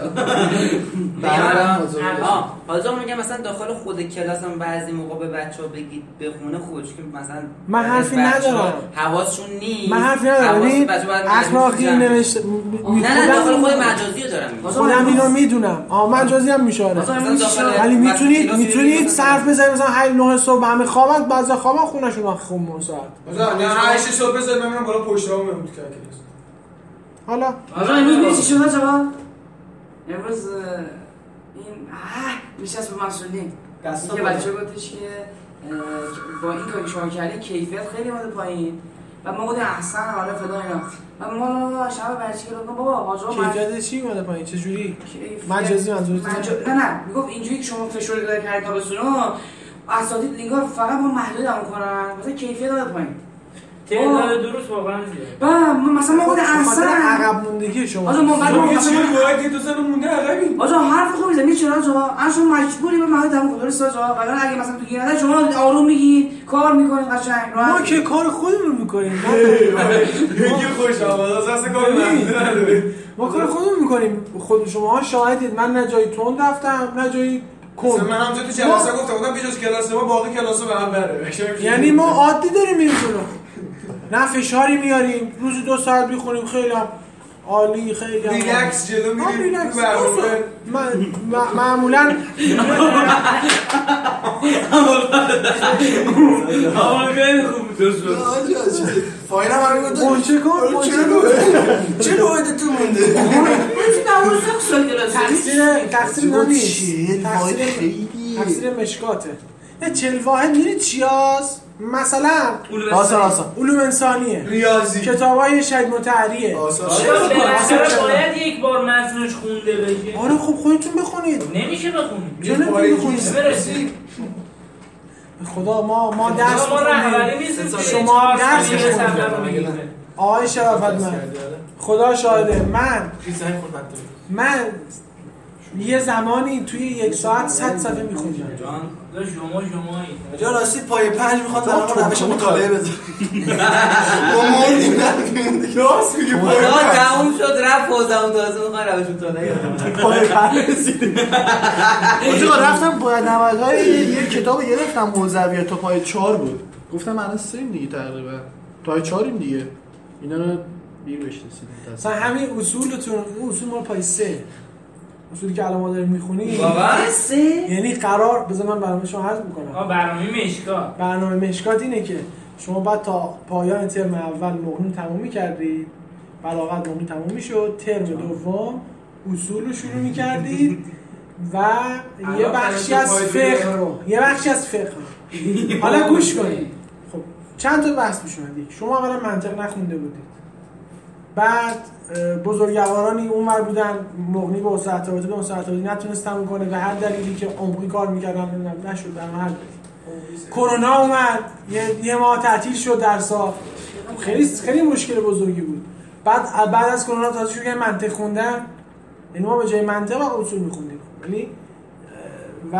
برام آه حالا میگم مثلا داخل خود کلاس هم بعضی موقع به بچه‌ها بگید بخونه خوبه چون مثلا من حرفی ندارم حواسشون نیست من حرفی ندارم ببین اخلاقی نوشته نه نه داخل خود مجازی رو دارم میگم خودم اینو میدونم آ مجازی هم میشاره ولی میتونید میتونید صرف بزنید مثلا هر نه صبح همه خوابن بعضی خوابن خونه‌شون خون اون ساعت مثلا نه هشت صبح بزنید من میرم بالا پشتام میمونم تو کلاس حالا آقا امروز چی شده جواب امروز این اه نشست به مسئولین که بچه گفتش که با این کاری شما کردین کیفیت خیلی اومده پایین و ما گفتیم احسن حالا فلان اینا و ما شب بچه گفتم بابا آقا کیفیت چی اومده پایین چه جوری مجازی منظورتون نه نه میگفت اینجوری که شما فشار دادید کردید تابستون اساتید انگار فقط ما محدود هم کنن مثلا کیفیت اومده پایین تعداد درست واقعا زیاده. با مثلا ما بود احسن عقب موندگی شما. آجا ما بعد ما مثلا وارد دو سال مونده عقبی. آجا حرف خوبی زدی چرا آجا؟ اصلا مجبوری به محل تموم کنی درست آجا. وگرنه اگه مثلا تو گیرنده شما آروم میگین کار میکنین قشنگ. ما که کار خودمون میکنیم. میگه خوش آمد اصلا کار نداره. ما کار خودمون میکنیم. خود شماها شاهدید من نه جای تند رفتم نه جای مثلا من همونجا تو جلسه گفتم بودم بیجاز کلاس ما باقی کلاسو به هم بره. یعنی ما عادی داریم میریم جلو. نه فشاری میاریم، روزی دو ساعت میخونیم، خیلی هم عالی، خیلی هم ریلکس جلو میریم تو برنامه. من معمولا آقا خیلی خوب دوست بود. فایل هم همین گفت قنچه کن، قنچه کن. چه رویده تو مونده؟ تقصیر تقصیر اینا نیست، تقصیر مشکاته. یه چهل واحد میرید چی هست؟ مثلا آسان آسان علوم انسانیه، ریاضی، کتابای شهید مطهریه. آسان بالاخره باید یک بار متنش خونده بشه. آره خب خودتون بخونید. نمیشه بخونید. چرا نمیشه بخونید؟ برسید. خدا ما ما درس ما رهبری نیستیم. شما درس میخونید. آقای شرافتمند خدا شاهده، من من یه زمانی توی یک ساعت صد صفحه میخوندم. جان داشت شما شمایی جا راستی پای پنج میخواد برای ما روش مطالعه بذار ما مردیم نکنیم راست میگه پای پنج تموم شد رفت حوزمون تازه میخواه روش مطالعه پای پنج رسیده آجا رفتم باید نمازهای یه کتاب گرفتم حوزویه تا پای چهار بود گفتم الان سیم دیگه تقریبا پای چهاریم دیگه اینا رو دیر بهش رسیدیم مثلا همین اصولتون، اون اصول ما پای سه اصولی که الان ما داریم میخونیم واقعا سه یعنی قرار بذار من برنامه شما عرض میکنم. آ برنامه مشکات برنامه مشکات اینه که شما بعد تا پایان ترم اول مقنون تموم می‌کردید، بلاغت مقنون تموم میشد، ترم دوم اصول رو شروع می‌کردید و یه بخشی از فقه رو یه بخشی از فقه رو حالا گوش کنید. خب چند تا بحث پیش اومد. شما اولا منطق نخونده بودید، بعد بزرگوارانی اونور بودن، مغنی به اصول ارتباطی به اصول ارتباطی نتونست تموم کنه به هر دلیلی که عمقی کار میکردن نشد. در هر کرونا اومد، یه, یه ماه تعطیل شد درس‌ها، خیلی خیلی مشکل بزرگی بود. بعد بعد از کرونا تازه شروع کردن منطق خوندن، یعنی ما به جای منطق و اصول میخوندیم، ولی و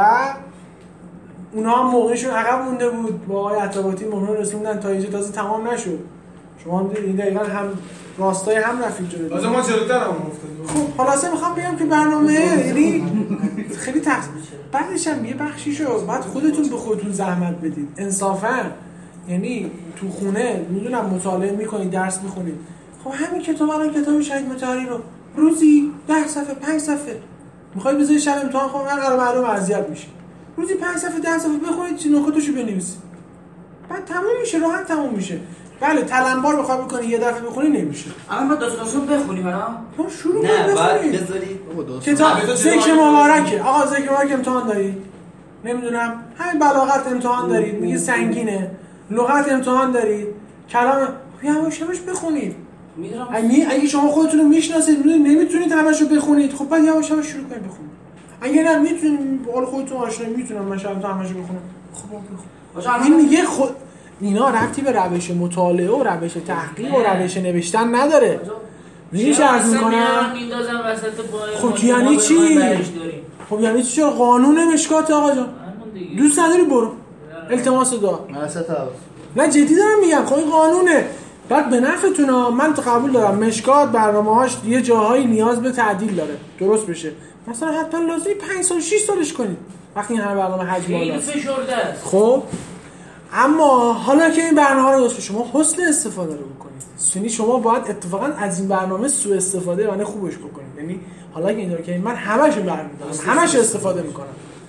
اونها موقعشون عقب مونده بود. با آقای ارتباطی مهمون رسوندن تا اینجا تازه تمام نشد. شما هم دیدید دقیقاً هم راستای هم رفیق جلو. تازه ما جلوتر هم افتادیم. خب خلاصه میخوام بگم که برنامه یعنی خیلی تقصیر. بعدش هم یه بخشیشو بعد خودتون به خودتون زحمت بدید. انصافا یعنی تو خونه میدونم مطالعه میکنید، درس میخونید. خب همین کتاب الان کتاب شهید مطهری رو روزی ده صفحه پنج صفحه میخواید بذارید شب امتحان خب هر قرار معلوم اذیت میشه. روزی پنج صفحه ده صفحه بخونید، چی نکاتشو بنویسید. بعد تموم میشه، راحت تموم میشه. بله تلمبار بخوای بکنی یه دفعه بخونی نمیشه. الان باید داستانشو بخونی برام. تو شروع کن نه بعد بخونی. بذاری کتاب ذکر مبارکه. آقا ذکر مبارک امتحان دارید. نمیدونم همین بلاغت امتحان دارید، میگه سنگینه. لغت امتحان دارید. کلام یواش یواش بخونید. میدونم اگه اگه شما خودتون رو میشناسید میدونید نمیتونید همشو بخونید، خب بعد یواش یواش شروع کنید بخونید. اگه نه میتونید به قول خودتون آشنا میتونم من شب تا همشو بخونم. خب بخون. این میگه خود اینا ربطی به روش مطالعه و روش تحقیق و روش نوشتن نداره. میشه عرض میکنم خب یعنی چی؟ خب یعنی چی؟ قانون مشکات آقا جان دوست نداری برو التماس دعا نه جدی دارم میگم. خب این قانونه، بعد به نفعتونه. من قبول دارم مشکات برنامه‌هاش یه جاهایی نیاز به تعدیل داره درست بشه، مثلا حتما لازمی پنج سال شش سالش کنید وقتی این همه برنامه حجم بالاست. خب اما حالا که این برنامه رو درست شما حسن استفاده رو بکنید، یعنی شما باید اتفاقا از این برنامه سوء استفاده و نه خوبش بکنید. یعنی حالا که اینطور که من همه‌شو برنامه همه‌ش استفاده میکنم،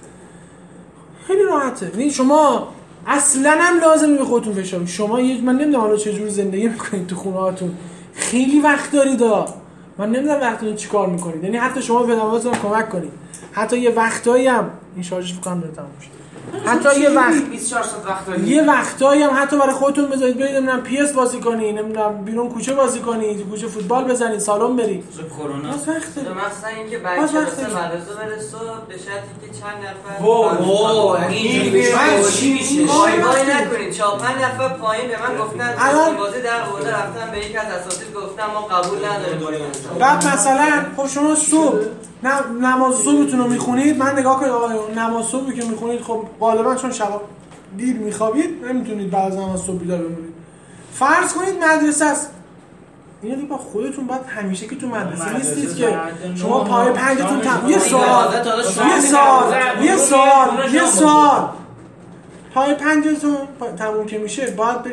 خیلی راحته. یعنی شما اصلا هم لازم به خودتون فشار. شما یه من نمیدونم حالا چه جور زندگی میکنید تو خونه هاتون، خیلی وقت دارید. من نمیدونم وقتتون چیکار میکنید. یعنی حتی شما به پدراتون کمک کنید. حتی یه وقتایی هم این شارژش فکر کنم داره تموم میشه. حتی یه وقت بیست و چهار ساعت وقت دارید. یه وقتایی هم حتی برای خودتون بذارید برید نمیدونم پی اس بازی کنید، نمیدونم بیرون کوچه بازی کنید، کوچه فوتبال بزنید، سالن برید. کرونا واسه وقت مثلا اینکه بچه واسه مدرسه برسه به شرطی که چند نفر اوه این چی میشه؟ وای نکنید چهار پنج نفر پایین به من گفتن بازی در آورده، رفتن به یک از اساتید گفتم ما قبول نداریم. بعد مثلا خب شما صبح نماز صبحتون رو میخونید، من نگاه کنید آقا نماز صبحی که میخونید خب غالبا چون شب دیر میخوابید نمیتونید بعد از نماز صبح بیدار بمونید. فرض کنید مدرسه است، اینا دیگه با خودتون باید همیشه که تو مدرسه نیستید که شما پای پنجتون تموم. یه سوال یه سوال یه سوال یه سوال پای پنجتون تموم که میشه باید برید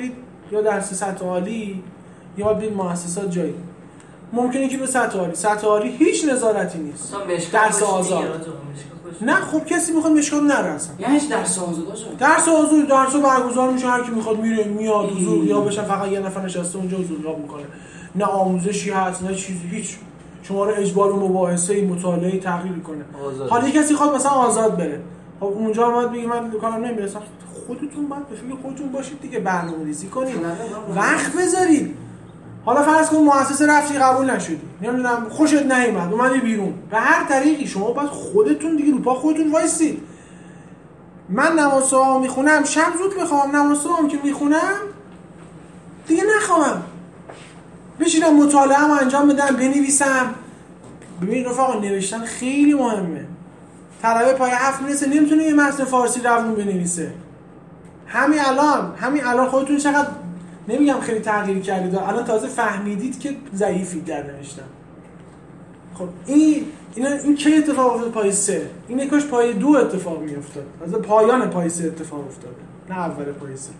یا درس سطح عالی یا باید برید مؤسسات جایی. ممکنه که به سطح عالی، سطح عالی هیچ نظارتی نیست. درس آزاد. نه خب کسی میخواد مشکل نره اصلا. یعنی درس آزاد باشه. درس آزاد درس برگزار میشه، هر کی میخواد میره میاد حضور یا بشه، فقط یه نفر نشسته اونجا حضور غیاب میکنه. نه آموزشی هست نه چیزی، هیچ. شما رو اجبار به مباحثه مطالعه تحلیل کنه. حالا کسی خواد مثلا آزاد بره، خب اونجا اومد بگه من دکانم نمیرسم، خودتون باید به فکر خودتون باشید دیگه، برنامه‌ریزی کنید، وقت بذارید. حالا فرض کن مؤسسه رفتی قبول نشدی، نمیدونم خوشت نیومد اومدی بیرون، به هر طریقی شما باید خودتون دیگه رو پا خودتون وایسید. من نماز صبح میخونم، شب زود میخوام، نماز صبح که میخونم دیگه نخوام، بشینم مطالعه‌ام انجام بدم، بنویسم. ببین رفقا نوشتن خیلی مهمه. طلبه پای هفت میرسه نمیتونه یه متن فارسی روون بنویسه. همین الان همین الان خودتون چقدر نمیگم خیلی تغییر کردید، الان تازه فهمیدید که ضعیفید در نوشتن. خب این اینا این چه اتفاق افتاد پای سه؟ این کاش پای دو اتفاق میافتاد. از پایان پای سه اتفاق افتاده، نه اول پای سه.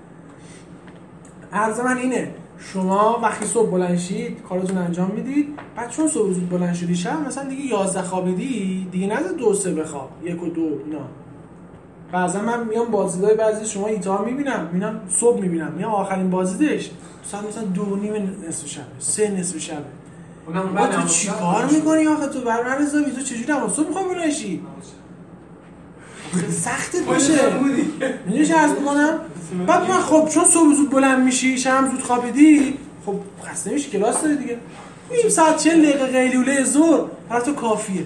عرض من اینه، شما وقتی صبح بلند شید کارتون انجام میدید، بعد چون صبح زود بلند شدی شب مثلا دیگه یازده خوابیدی، دیگه نذار دو سه بخواب، یک و دو اینا. بعضا من میام بازدیدای بعضی شما ایتا میبینم، میبینم صبح میبینم، میام آخرین بازدیدش مثلا مثلا دو نیم نصف شب، سه نصف شب. اونم تو چیکار میکنی آخه تو برنامه رضایی تو چجوری هم صبح میخوای بلند شی؟ سختت باشه. میدونی چه عرض میکنم؟ بعد من خب چون صبح زود بلند میشی، شب زود خوابیدی، خب خسته میشی، کلاس داری دیگه. نیم ساعت چهل دقیقه قیلوله ظهر برای تو کافیه.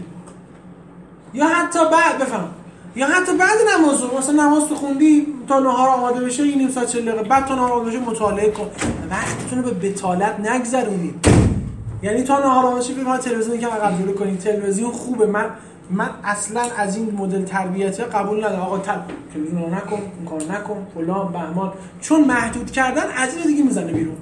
یا حتی بعد بفهم یا حتی بعد نماز رو مثلا نماز تو خوندی تا نهار آماده بشه، این نیم ساعت چهل دقیقه بعد تا نهار آماده بشه مطالعه کن. وقتتون رو به بتالت نگذرونید. یعنی تا نهار آماده بشه ببینید تلویزیون یکم عقب جلو کنید. تلویزیون خوبه، من من اصلا از این مدل تربیتی قبول ندارم. آقا تلویزیون رو نکن، این کارو نکن، فلان بهمان، چون محدود کردن از این دیگه میزنه بیرون.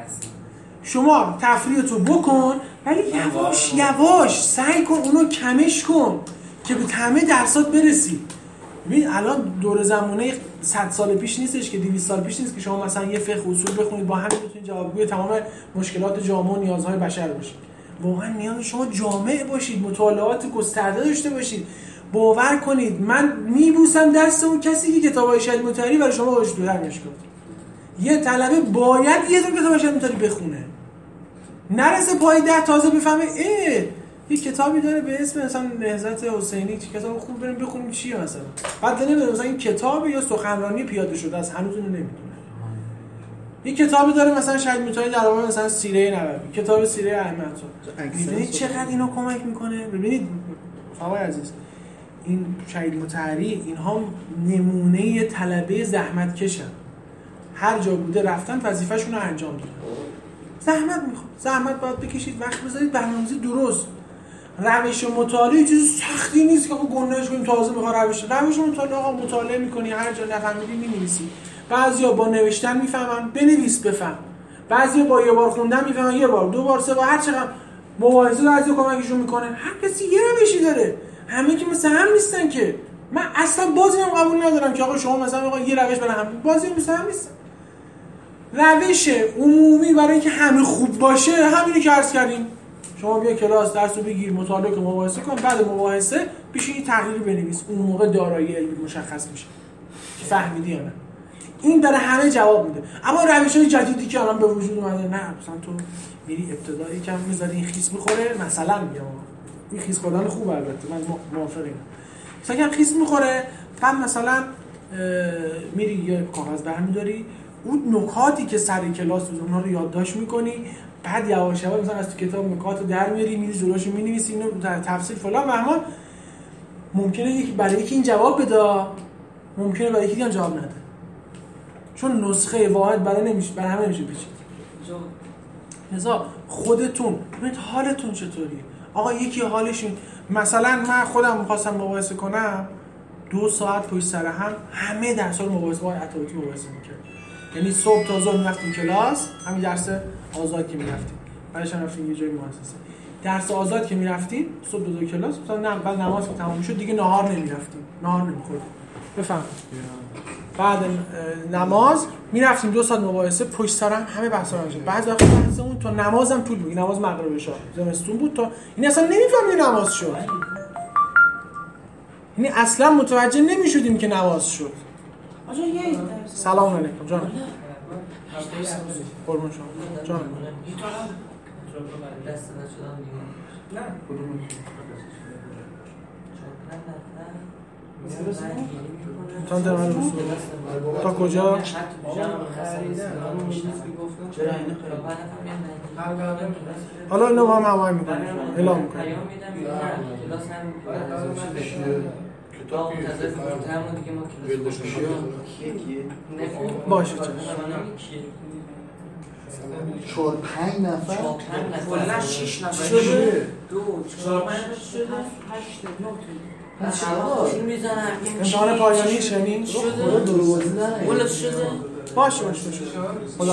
شما تفریحتو بکن ولی یواش یواش سعی کن اونو کمش کن که به همه درسات برسی. ببین الان دور زمانه صد سال پیش نیستش که دویست سال پیش نیست که شما مثلا یه فقه اصول بخونید با همین بتونید جوابگوی تمام مشکلات جامعه و نیازهای بشر باشید. واقعا نیاز شما جامع باشید، مطالعات گسترده داشته باشید. باور کنید من میبوسم دست اون کسی که کتابای شهید مطهری برای شما باش تو درمش کرد. یه طلبه باید یه دونه کتاب شهید مطهری بخونه، نرسه پای ده تازه بفهمه اه یه کتابی داره به اسم مثلا نهضت حسینی، چه کتاب خوب بریم بخونیم چیه مثلا. بعد نمیدونه مثلا این کتاب یا سخنرانی پیاده شده از هنوز اینو نمیدونه. یه کتابی داره مثلا شهید مطهری در مورد مثلا سیره نبوی، کتاب سیره ائمه. ببینید چقدر اینو کمک میکنه. ببینید آقای عزیز، این شهید مطهری اینها نمونه طلبه زحمت کشن. هر جا بوده رفتن وظیفه‌شون رو انجام دادن. زحمت میخواد، زحمت باید بکشید، وقت بذارید، برنامه‌ریزی درست. روش مطالعه چیز سختی نیست که آقا گناهش کنیم تازه بخواد روش. روش مطالعه آقا مطالعه می‌کنی، هر جا نفهمیدی می‌نویسی. بعضیا با نوشتن میفهمن، بنویس بفهم. بعضیا با یه بار خوندن میفهمن، یه بار، دو بار، سه بار، هر چقدر مباحثه بعضیا کمکشون میکنه. هر کسی یه روشی داره. همه که مثل هم نیستن که. من اصلا بازی هم قبول ندارم که آقا شما مثلا آقا یه روش برای هم، بازی مثل هم نیستن. روش عمومی برای اینکه همه خوب باشه همینی که عرض کردیم. شما بیا کلاس درس رو بگیر، مطالعه کن، مباحثه کن، بعد مباحثه بشین تحلیل بنویس. اون موقع دارایی علمی مشخص میشه که فهمیدی یا نه. این داره همه جواب میده. اما روش‌های جدیدی که الان به وجود اومده، نه مثلا تو میری ابتدایی کم میذاری این خیس میخوره، مثلا میگم این خیس خوردن خوبه، البته من موافقم. مثلا که خیس میخوره، بعد مثلا میری یه کاغذ برمی‌داری، اون نکاتی که سر کلاس بود اونها رو یادداشت میکنی، بعد یواش یواش مثلا از تو کتاب نکات رو در میاری، میری جلوش می‌نویسی، اینو در تفسیر فلان بهمان. ممکنه یکی برای یکی این جواب بده، ممکنه برای یکی دیگه جواب نده، چون نسخه واحد برای نمیشه، برای همه نمیشه بچید. لذا خودتون ببینید حالتون چطوریه. آقا یکی حالش این، مثلا من خودم می‌خواستم مباحثه کنم، دو ساعت پشت سر هم همه درس‌ها رو مباحثه با اتابکی مباحثه می‌کردم. یعنی صبح تا ظهر می‌رفتیم کلاس، همین درس آزاد که می‌رفتیم. بعدش هم رفتیم یه جای مؤسسه. درس آزاد که می‌رفتیم، صبح تا ظهر کلاس، مثلا بعد نماز که تمام شد دیگه نهار نمی‌رفتیم. نهار نمی‌خوردیم. بفهم. بعد نماز میرفتیم دو ساعت مباحثه، پشت سرم همه بحثا رو انجام. بعد وقت بحث اون تا نمازم طول بود. نماز مغرب عشا زمستون بود تا این اصلا نمیفهمیم نماز شد. یعنی اصلا متوجه نمیشدیم که نماز شد. آجا یه سلام علیکم جان. قربون شما. جان. نه. چند تا من تا کجا؟ حالا اینو با هم هماهنگ میکنیم اعلام میکنیم باشه چشم چهار پنج نفر کلا شش نفر شده دو چهار پنج شده هشت نه امتحان پایانی شنید؟ ولد شده باشه باشه باشه خدا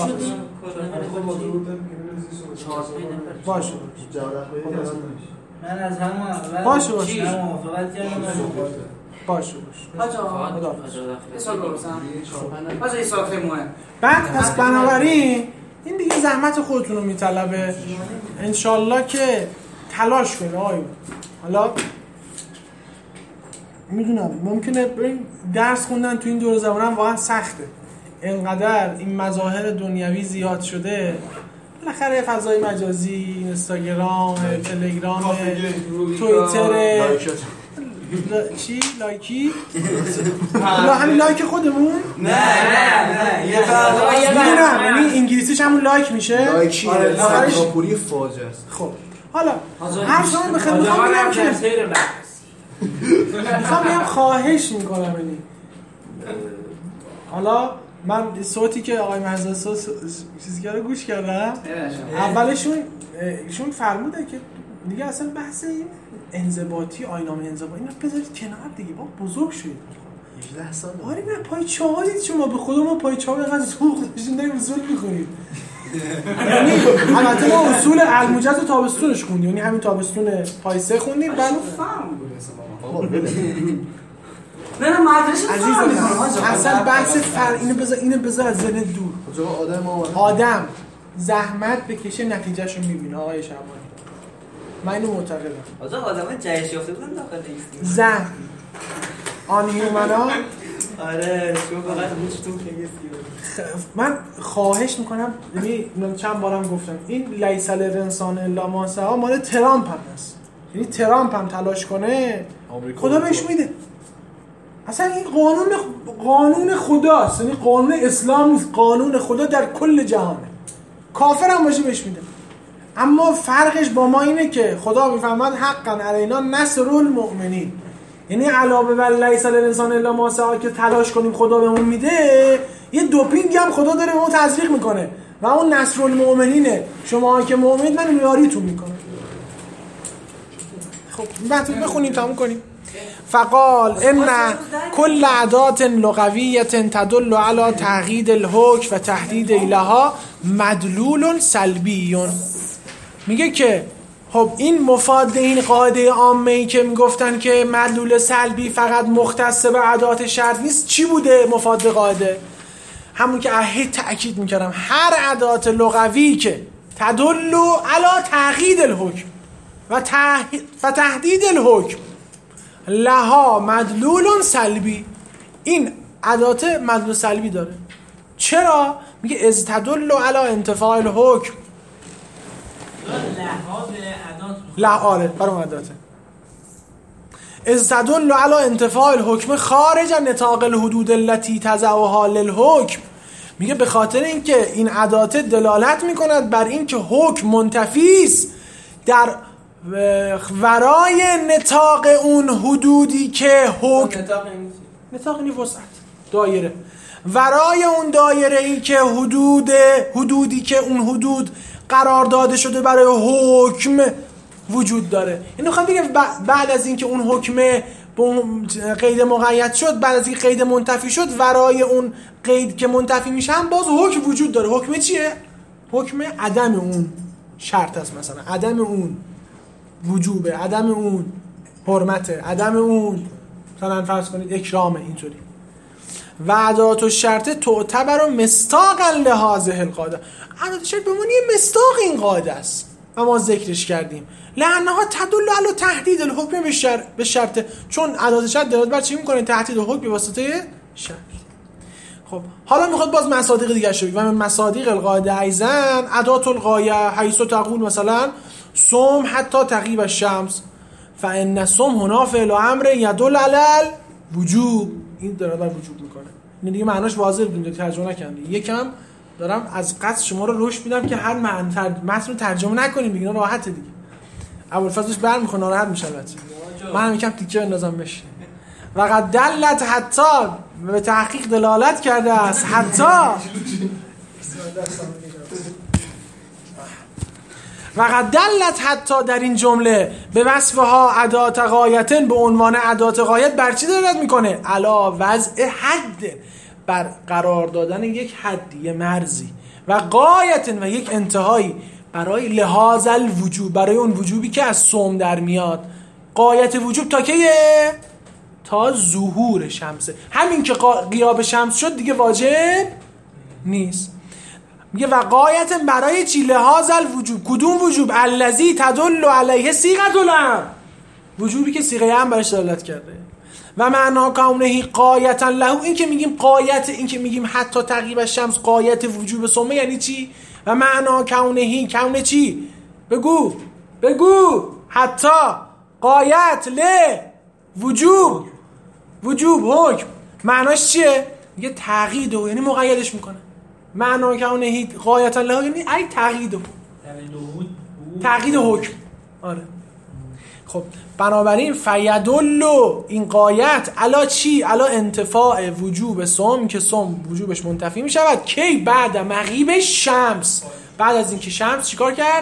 باشه من از همون اول باشه باشه موافقت کردم باشه باشه خدا حساب برسم باشه این صافه مهم بعد پس بنابراین این دیگه زحمت خودتون رو میطلبه انشالله که تلاش کنید آقایون. حالا میدونم ممکنه بریم درس خوندن تو این دور زمان هم واقعا سخته، انقدر این مظاهر دنیوی زیاد شده، بالاخره فضای مجازی، اینستاگرام، تلگرام، توییتر، چی؟ لایکی؟ حالا همین لایک خودمون؟ نه نه نه یه فرق میدونم یعنی انگلیسیش همون لایک میشه؟ لایکی سنگاپوری فاجعه است. خب حالا هر شما به خدمت میگم که میخوام بگم خواهش میکنم یعنی حالا من صوتی که آقای مهندس چیزی که رو گوش کردم اولشون ایشون فرموده که دیگه اصلا بحث این انضباطی آیین‌نامه انضباطی اینا بذارید کنار دیگه، با بزرگ شدید هجده سال. آره نه پای چهارید شما، به خدا ما پای چهار اینقدر سوخت داشتیم داریم اصول میخونید. یعنی البته ما اصول الموجز و تابستونش خوندیم، یعنی همین تابستون پای سه خوندیم بعد نه نه مدرسه عزیزم اصلا بحث فر اینو بذار اینو بذار از ذهن دور. آدم آدم زحمت بکشه نتیجهشو میبینه آقای شعبانی، من اینو معتقدم. آجا آدم جهش یافته بودن داخل ایستیم زن آن هیومنا. آره شما فقط گوشتون خیلی من خواهش میکنم، یعنی چند بارم گفتم این لیس الانسان الا ما سعی مال ترامپ هم هست، یعنی ترامپ هم تلاش کنه خدا بهش میده. اصلا این قانون قانون خداست، یعنی قانون اسلام نیست، قانون خدا در کل جهانه، کافر هم باشه بهش میده. اما فرقش با ما اینه که خدا میفهمد حقا علینا نصر المؤمنین، یعنی علاوه بر لیس الانسان الا ما سعی که تلاش کنیم خدا بهمون میده، یه دوپینگ هم خدا داره بهمون تزریق میکنه و اون نصر المؤمنینه، شما که مؤمنید من میاریتون میکنه. خب بعد بخونیم تموم کنیم. فقال ان كل اداه لغویه تدل على تعقید الحکم و تحدید لها مدلول سلبی. میگه که خب این مفاد این قاعده عامه‌ای که میگفتن که مدلول سلبی فقط مختص به ادات شرط نیست، چی بوده مفاد قاعده؟ همون که اهی تأکید میکردم هر ادات لغوی که تدل علی تعقید الحکم و تحدید الحکم لها مدلول سلبی، این ادات مدلول سلبی داره. چرا؟ میگه از تدل علی انتفاع الحکم لها آره برام اداته از تدل علی انتفاع الحکم خارج نطاق الحدود التي تضعها للحکم. میگه به خاطر اینکه این ادات دلالت میکند بر اینکه حکم منتفی است در ورای نطاق اون حدودی که حکم نطاق یعنی وسعت دایره، ورای اون دایره ای که حدود حدودی که اون حدود قرار داده شده برای حکم وجود داره. اینو خواهم بگم بعد از اینکه اون حکم قید مقید شد، بعد از اینکه قید منتفی شد، ورای اون قید که منتفی میشه هم باز حکم وجود داره. حکم چیه؟ حکم عدم اون شرط است، مثلا عدم اون وجوبه، عدم اون حرمته، عدم اون مثلا فرض کنید اکرامه، اینطوری. و ادات الشرط تعتبر مصداقا لهذه القاعده. ادات شرط به معنی مصداق این قاعده است و ما ذکرش کردیم. لانها تدل علی تهدید الحکم به شر... به شرط، چون ادات شرط دلالت بر چی میکنه؟ تهدید الحکم به واسطه شرط. خب حالا میخواد باز مصادیق دیگه شو بگیم. و من مصادیق القاعده ایزن ادات الغایه حیث تقول مثلا صوم حتی تغیب الشمس فان صوم هنا فعل امر يدل على الوجوب. این داره بر وجوب میکنه. این دیگه معناش واضحه بود، ترجمه نکردم. یکم دارم از قصد شما رو رشد میدم که هر معنی تر... متن رو ترجمه نکنیم دیگه، راحته دیگه. ابوالفضلش برمیخونه ناراحت میشه البته. منم یکم تیکه بندازم بشه. و قد دلت حتی به تحقیق دلالت کرده است حتی و قد دلت حتی در این جمله به وصفها ادات غایتن به عنوان ادات غایت بر چی دلالت میکنه؟ علا وضع حد، بر قرار دادن یک حدی، یه مرزی، و غایتن و یک انتهایی برای لحاظ الوجوب، برای اون وجوبی که از صوم در میاد. غایت وجوب تا کیه؟ تا ظهور شمسه. همین که غیاب شمس شد دیگه واجب نیست. میگه و غایت برای چی؟ لحاظ الوجوب. کدوم وجوب؟ الذی تدل علیه صیغه الامر، وجوبی که صیغه امر برش دلالت کرده. و معنا کونه غایتا له، این که میگیم غایت، این که میگیم حتی تغیب الشمس غایت وجوب صوم یعنی چی؟ و معنا کونه کونه چی؟ بگو بگو حتی غایت ل وجوب، وجوب حکم معناش چیه؟ میگه تقیید، یعنی مقیدش میکنه. معنا کونه غایتا له یعنی ای تقیید، تقیید حکم. آره خب بنابراین فیدل این غایت علا چی؟ علا انتفاع وجوب صوم، که صوم وجوبش منتفی می شود کی؟ بعد مغیب شمس، بعد از اینکه شمس چیکار کرد؟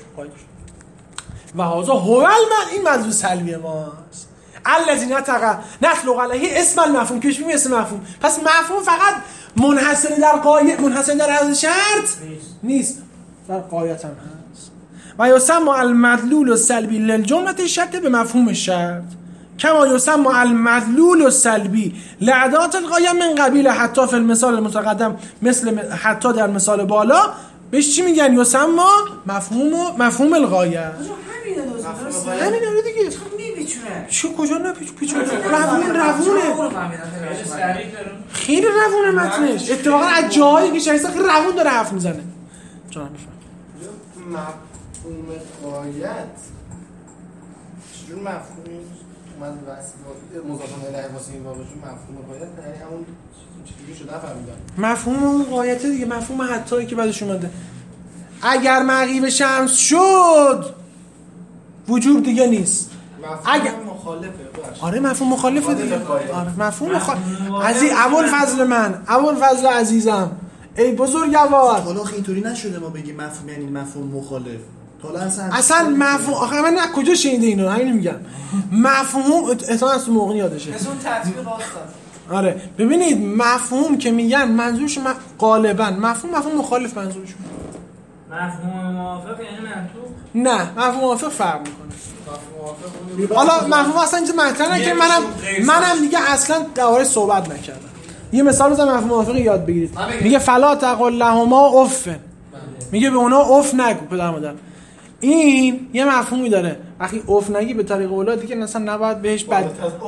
و هذا هو المن، این مدلول سلبی ماست. الذی نطق نطلق علیه اسم المفهوم، که میشه اسم مفهوم. پس مفهوم فقط منحصر در غایت، منحصر در عدد شرط نیست، در غایت هم هست. و یسمى المدلول السلبی للجمله الشرط به مفهوم الشرط، کما یسمى المدلول السلبی لعدات الغایه من قبیل حتی فی المثال المتقدم، مثل حتی در مثال بالا بهش چی میگن؟ یسمى مفهوم مفهوم الغایه. همینه درسته؟ همینه دیگه. چون میپیچونه. چه کجا نپیچ پیچونه؟ روون روونه. خیلی روونه متنش. اتفاقا از جایی که شایسته خیلی روون داره حرف میزنه. جان میفهم. مفهوم غایت چجور مفهومی من واسه مضاف الیه واسه این واژه مفهوم غایت یعنی همون چیزی شده نفهمیدم. مفهوم اون غایت دیگه، مفهوم حتی که بعدش اومده. اگر مغیب شمس شد وجوب دیگه نیست. اگر مخالفه. آره مفهوم مخالفه دیگه. آره مفهوم مخالف. عزیز ابوالفضل من، ابوالفضل عزیزم، ای بزرگوار. حالا اینطوری نشده ما بگیم مفهوم یعنی مفهوم مخالف. اصلا اصلا مفهوم آخه من نه کجا شنیده اینو، همین میگم. مفهوم اصلا از موقع یادشه. از اون تطبیق هستن. آره ببینید مفهوم که میگن منظورش م... غالبا مفهوم مفهوم مخالف منظورشون. مفهوم موافق یعنی منطوق؟ نه مفهوم موافق فرق میکنه. حالا مفهوم اصلا اینجا مطرحه که منم منم دیگه اصلا دربارش صحبت نکردم. یه مثال بزنم مفهوم موافق یاد بگیرید. میگه فلا تقل لهما اف، میگه به اونا اف نگو پدر مادر. این یه مفهومی داره، وقتی اف نگی به طریق اولاد دیگه مثلا نباید بهش بد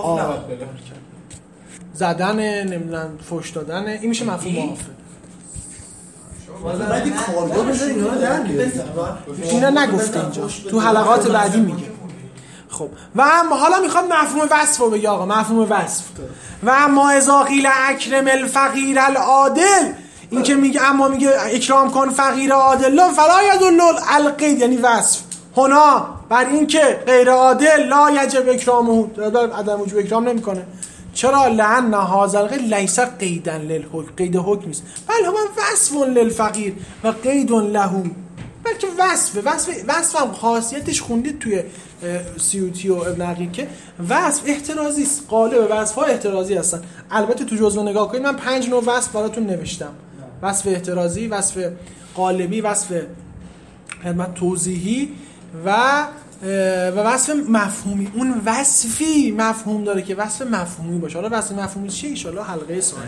زدن، نمیدونم فحش دادن، این میشه مفهوم موافق. بعدی کارگاه بذاری اینا رو در بیاری. اینا نگفته اینجا، تو حلقات بعدی میگه. خب و هم حالا میخواد مفهوم وصف رو بگه آقا، مفهوم وصف. و اما اذا قیل اکرم الفقیر العادل، این که میگه اما میگه اکرام کن فقیر عادل فلا یدل القید، یعنی وصف هنا بر این که غیر عادل لا یجب اکرامه، عدم وجوب اکرام نمیکنه. چرا؟ لعن هذا القید لیس قیدا للحکم، قید حکم نیست، بل هو وصف للفقیر و قید له، بلکه وصف وصف وصف هم خاصیتش خوندید توی سیوطی و ابن عقیل که وصف احترازی است، قالب وصف‌ها احترازی هستن. البته تو جزوه نگاه کنید من پنج نوع وصف براتون نوشتم: وصف احترازی، وصف قالبی، وصف خدمت توضیحی و و وصف مفهومی. اون وصفی مفهوم داره که وصف مفهومی باشه. حالا وصف مفهومی چیه؟ ان شاء الله حلقه سوال.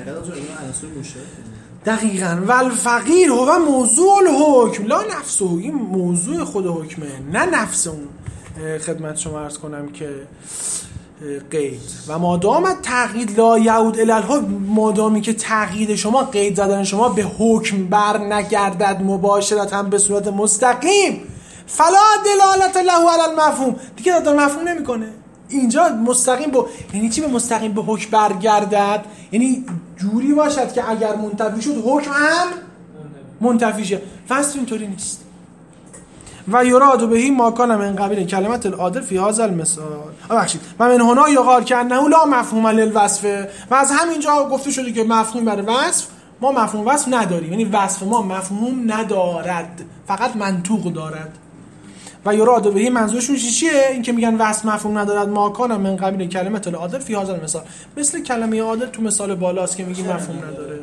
دقیقاً. والفقیر هو موضوع الحکم لا نفسه. این موضوع خود حکمه نه نفس اون. خدمت شما عرض کنم که قید و مادام تقیید لا یعود الی الحکم، مادامی که تقیید شما، قید زدن شما به حکم بر نگردد مباشرتا به صورت مستقیم، فلا دلالت له علی المفهوم، دیگه دلالت مفهوم نمیکنه. اینجا مستقیم با یعنی چی؟ به مستقیم به حکم برگردد یعنی جوری باشد که اگر منتفی شد حکم هم منتفی شه. وصف اینطوری نیست. و یراد بهی ما کان من قبیل کلمت العادل فی هذا المثال. ببخشید و من هنا یقال که انه لا مفهوم للوصف، و از همینجا گفته شده که مفهوم برای وصف ما مفهوم وصف نداریم، یعنی وصف ما مفهوم ندارد، فقط منطوق دارد. و یراد بهی منظورشون چیه؟ این که میگن وصف مفهوم ندارد ما کان من قبیل کلمت العادل فی هذا المثال، مثل کلمه عادل تو مثال بالاست که میگیم مفهوم نداره.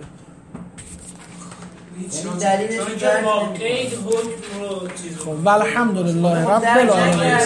دلیلش با قید حکم رو چیز. خب الحمدلله رب العالمین.